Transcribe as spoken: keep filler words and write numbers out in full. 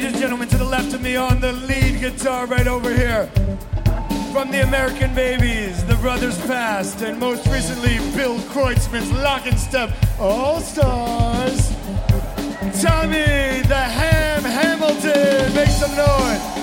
Ladies and gentlemen, to the left of me on the lead guitar right over here. From the American Babies, the Brothers Past, and most recently, Bill Kreutzmann's Lock and Step All-Stars, Tommy the Ham Hamilton. Make some noise.